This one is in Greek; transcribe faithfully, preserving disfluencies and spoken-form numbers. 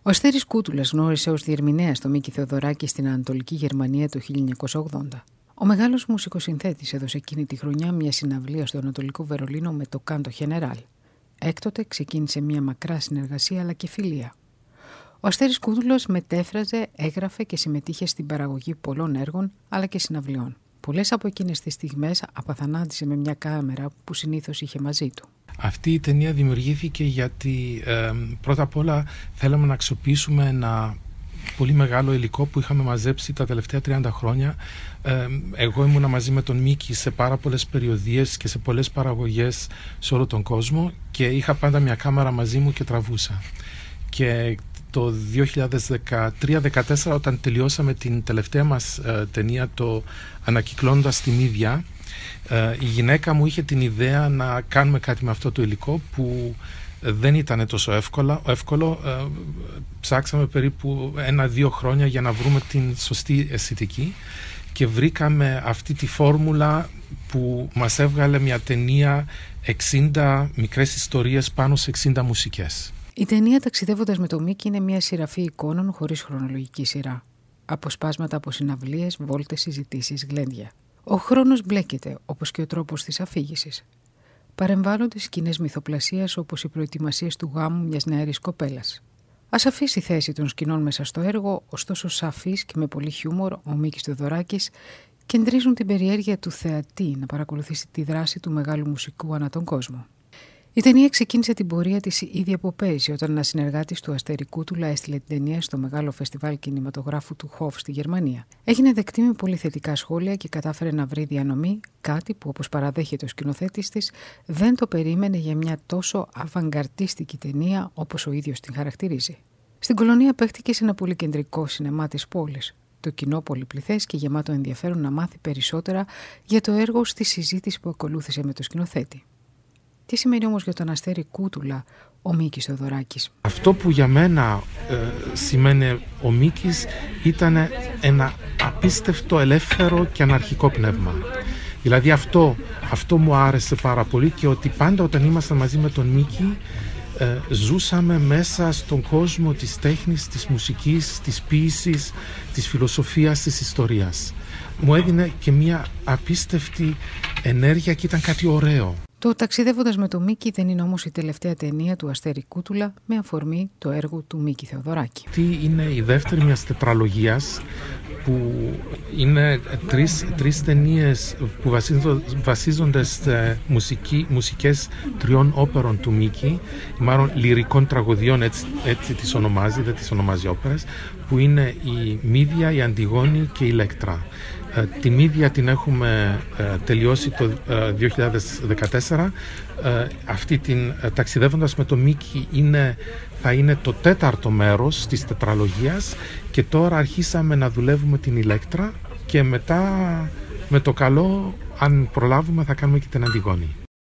Ο Αστέρης Κούτουλας γνώρισε ως διερμηνέας το Μίκη Θεοδωράκη στην Ανατολική Γερμανία το χίλια εννιακόσια ογδόντα. Ο μεγάλος μουσικοσυνθέτης έδωσε εκείνη τη χρονιά μια συναυλία στο Ανατολικό Βερολίνο με το Κάντο Γενεράλ. Έκτοτε ξεκίνησε μια μακρά συνεργασία αλλά και φιλία. Ο Αστέρης Κούτουλας μετέφραζε, έγραφε και συμμετείχε στην παραγωγή πολλών έργων αλλά και συναυλιών. Πολλές από εκείνες τις στιγμές απαθανάτησε με μια κάμερα που συνήθως είχε μαζί του. Αυτή η ταινία δημιουργήθηκε γιατί ε, πρώτα απ' όλα θέλαμε να αξιοποιήσουμε ένα πολύ μεγάλο υλικό που είχαμε μαζέψει τα τελευταία τριάντα χρόνια. Ε, εγώ ήμουνα μαζί με τον Μίκη σε πάρα πολλές περιοδίες και σε πολλές παραγωγές σε όλο τον κόσμο και είχα πάντα μια κάμερα μαζί μου και τραβούσα. Και το δύο χιλιάδες δεκατρία δεκατέσσερα όταν τελειώσαμε την τελευταία μας ε, ταινία, το Ανακυκλώνοντας τη Μύδια, ε, η γυναίκα μου είχε την ιδέα να κάνουμε κάτι με αυτό το υλικό που δεν ήταν τόσο εύκολο. εύκολο ε, ψάξαμε περίπου ένα-δύο χρόνια για να βρούμε την σωστή αισθητική και βρήκαμε αυτή τη φόρμουλα που μας έβγαλε μια ταινία εξήντα μικρές ιστορίες πάνω σε εξήντα μουσικές. Η ταινία «Ταξιδεύοντας με το Μίκη» είναι μια σειραφή εικόνων χωρίς χρονολογική σειρά. Αποσπάσματα από συναυλίες, βόλτες, συζητήσεις, γλέντια. Ο χρόνος μπλέκεται, όπως και ο τρόπος της αφήγησης. Παρεμβάλλονται σκηνές μυθοπλασίας όπως οι προετοιμασίες του γάμου μιας νεαρής κοπέλας. Ασαφής η θέση των σκηνών μέσα στο έργο, ωστόσο σαφής και με πολύ χιούμορ, ο Μίκης Θεοδωράκης κεντρίζουν την περιέργεια του θεατή να παρακολουθήσει τη δράση του μεγάλου μουσικού ανά τον κόσμο. Η ταινία ξεκίνησε την πορεία της ήδη από πέρυσι, όταν ένας συνεργάτης του Αστέρη Κούτουλα έστειλε την ταινία στο μεγάλο φεστιβάλ κινηματογράφου του Χοφ στη Γερμανία. Έγινε δεκτή με πολύ θετικά σχόλια και κατάφερε να βρει διανομή, κάτι που, όπως παραδέχεται ο σκηνοθέτης της, δεν το περίμενε για μια τόσο αβανγκαρτίστικη ταινία όπως ο ίδιος την χαρακτηρίζει. Στην Κολονία παίχτηκε σε ένα πολύ κεντρικό σινεμά της πόλης. Το κοινό πολυπληθές και γεμάτο ενδιαφέρον να μάθει περισσότερα για το έργο στη συζήτηση που ακολούθησε με το σκηνοθέτη. Τι σημαίνει όμως για τον Αστέρη Κούτουλα ο Μίκης Θεοδωράκης? Αυτό που για μένα ε, σημαίνει ο Μίκης ήταν ένα απίστευτο ελεύθερο και αναρχικό πνεύμα. Δηλαδή αυτό, αυτό μου άρεσε πάρα πολύ και ότι πάντα όταν ήμασταν μαζί με τον Μίκη ε, ζούσαμε μέσα στον κόσμο της τέχνης, της μουσικής, της ποίησης, της φιλοσοφίας, της ιστορίας. Μου έδινε και μια απίστευτη ενέργεια και ήταν κάτι ωραίο. Το «Ταξιδεύοντας με το Μίκη» δεν είναι όμως η τελευταία ταινία του Αστέρη Κούτουλα με αφορμή το έργο του Μίκη Θεοδωράκη. Τι είναι η δεύτερη μιας τετραλογίας που είναι τρεις, τρεις ταινίες που βασίζονται σε μουσική, μουσικές τριών όπερων του Μίκη, μάλλον λυρικών τραγωδιών, έτσι, έτσι τις ονομάζει, δεν τις ονομάζει όπερες, που είναι η Μύδια, η Αντιγόνη και η Ηλέκτρα. Ε, τη Μύδια την έχουμε ε, τελειώσει το ε, δύο χιλιάδες δεκατέσσερα. Ε, αυτή την ε, «Ταξιδεύοντας με το Μίκη» είναι, θα είναι το τέταρτο μέρος της τετραλογίας και τώρα αρχίσαμε να δουλεύουμε την Ηλέκτρα και μετά με το καλό, αν προλάβουμε, θα κάνουμε και την Αντιγόνη.